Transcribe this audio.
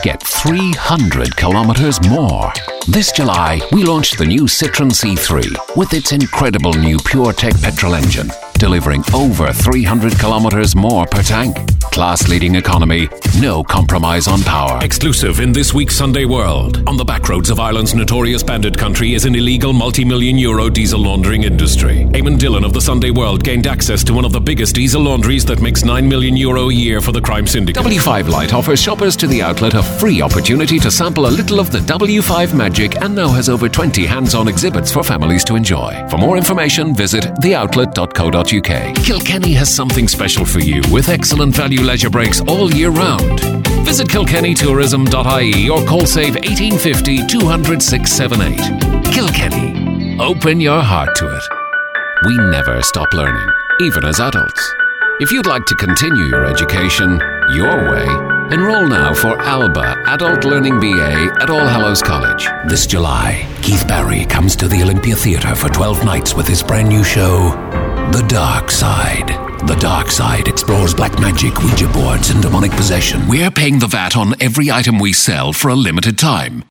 get 300 kilometers more. This July, we launched the new Citroën C3 with its incredible new PureTech petrol engine, delivering over 300 kilometers more per tank. Class-leading economy, no compromise on power. Exclusive in this week's Sunday World. On the back roads of Ireland's notorious bandit country is an illegal multi-million euro diesel laundering industry. Eamon Dillon of the Sunday World gained access to one of the biggest diesel laundries that makes €9 million a year for the crime syndicate. W5 Light offers shoppers to the outlet a free opportunity to sample a little of the W5 magic and now has over 20 hands-on exhibits for families to enjoy. For more information, visit theoutlet.co.uk. Kilkenny has something special for you with excellent value leisure breaks all year round. Visit kilkennytourism.ie or call save 1850 200 678. Kilkenny. Open your heart to it. We never stop learning, even as adults. If you'd like to continue your education your way, enroll now for ALBA Adult Learning BA at All Hallows College. This July, Keith Barry comes to the Olympia Theatre for 12 nights with his brand new show, The Dark Side. The Dark Side explores black magic, Ouija boards, and demonic possession. We're paying the VAT on every item we sell for a limited time.